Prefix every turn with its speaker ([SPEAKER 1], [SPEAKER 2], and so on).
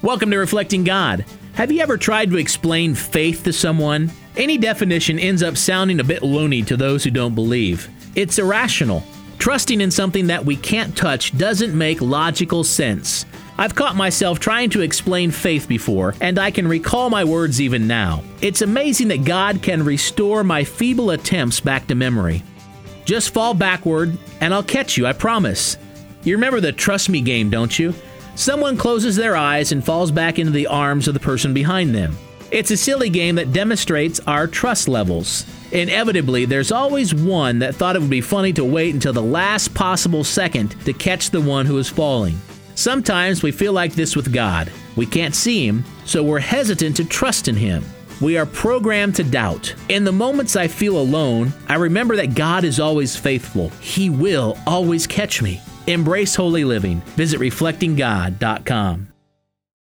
[SPEAKER 1] Welcome to Reflecting God. Have you ever tried to explain faith to someone? Any definition ends up sounding a bit loony to those who don't believe. It's irrational. Trusting in something that we can't touch doesn't make logical sense. I've caught myself trying to explain faith before, and I can recall my words even now. It's amazing that God can restore my feeble attempts back to memory. Just fall backward, and I'll catch you, I promise. You remember the Trust Me game, don't you? Someone closes their eyes and falls back into the arms of the person behind them. It's a silly game that demonstrates our trust levels. Inevitably, there's always one that thought it would be funny to wait until the last possible second to catch the one who is falling. Sometimes we feel like this with God. We can't see Him, so we're hesitant to trust in Him. We are programmed to doubt. In the moments I feel alone, I remember that God is always faithful. He will always catch me. Embrace holy living. Visit reflectinggod.com.